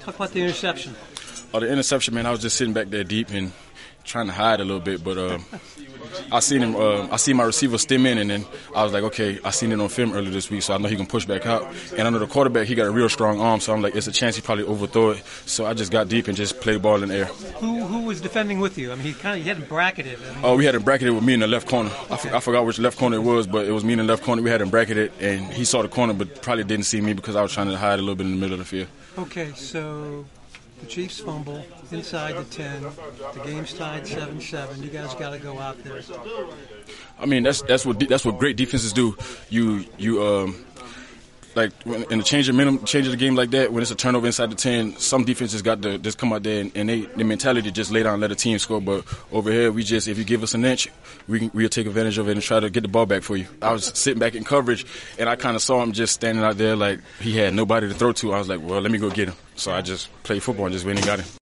Talk about the interception. The interception, man, I was just sitting back there deep and trying to hide a little bit, but I seen him. I see my receiver stem in, and then I was like, okay, I seen it on film earlier this week, so I know he can push back out. And I know the quarterback, he got a real strong arm, so I'm like, it's a chance he probably overthrow it. So I just got deep and just played the ball in the air. Who was defending with you? I mean, he had him bracketed. We had him bracketed with me in the left corner. I forgot which left corner it was, but it was me in the left corner. We had him bracketed, and he saw the corner, but probably didn't see me because I was trying to hide a little bit in the middle of the field. Okay, so the Chiefs fumble inside the 10. The game's tied 7-7. You guys got to go out there. I mean, that's what great defenses do. Like in the change of the game like that, when it's a turnover inside the 10, some defenses got to just come out there and the mentality just lay down and let the team score. But over here, if you give us an inch, we'll take advantage of it and try to get the ball back for you. I was sitting back in coverage, and I kind of saw him just standing out there like he had nobody to throw to. I was like, well, let me go get him. So I just played football and just went and got him.